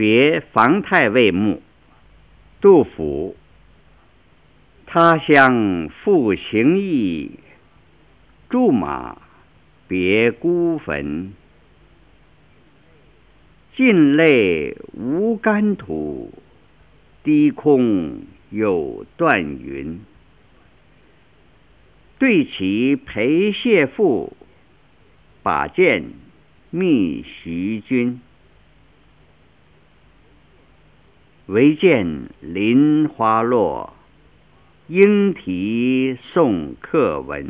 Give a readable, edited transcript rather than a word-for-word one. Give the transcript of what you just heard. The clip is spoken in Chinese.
别房太尉墓。杜甫。他乡复行役，驻马别孤坟。尽泪无干土，低空有断云。对棋陪谢父，把剑觅徐君。唯见林花落，莺啼送客闻。